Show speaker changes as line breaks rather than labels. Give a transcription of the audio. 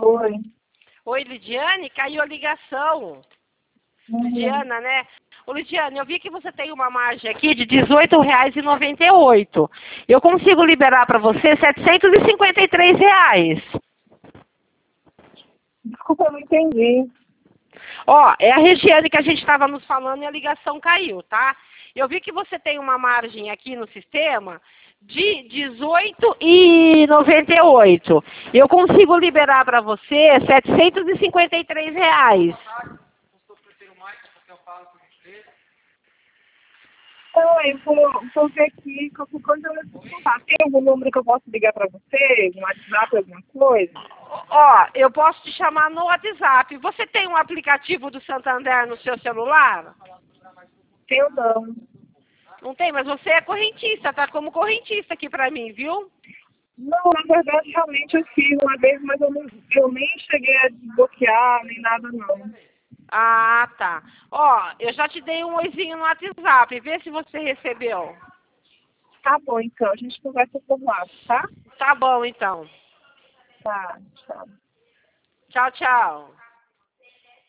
Oi.
Oi, Lidiane, caiu a ligação. Lidiana, né? Ô, Lidiane, eu vi que você tem uma margem aqui de R$ 18,98. Eu consigo liberar para você R$ 753.
Desculpa, eu não entendi.
Ó, é a Regiane que a gente estava nos falando e a ligação caiu, tá? Eu vi que você tem uma margem aqui no sistema de R$ 18,98. Eu consigo liberar para você R$ 753.
Oi, vou ver aqui, qualquer coisa eu vou contar. Tem algum número que eu posso ligar para você? Um WhatsApp, alguma coisa?
Ó, eu posso te chamar no WhatsApp. Você tem um aplicativo do Santander no seu celular?
Eu não.
Não tem, mas você é correntista, tá como correntista aqui pra mim, viu?
Não, na verdade, realmente eu fiz uma vez, mas eu nem cheguei a desbloquear, nem nada, não.
Ah, tá. Ó, eu já te dei um oizinho no WhatsApp, vê se você recebeu.
Tá bom, então, a gente conversa por lá, tá?
Tá bom, então.
Tá, tchau.
Tchau, tchau.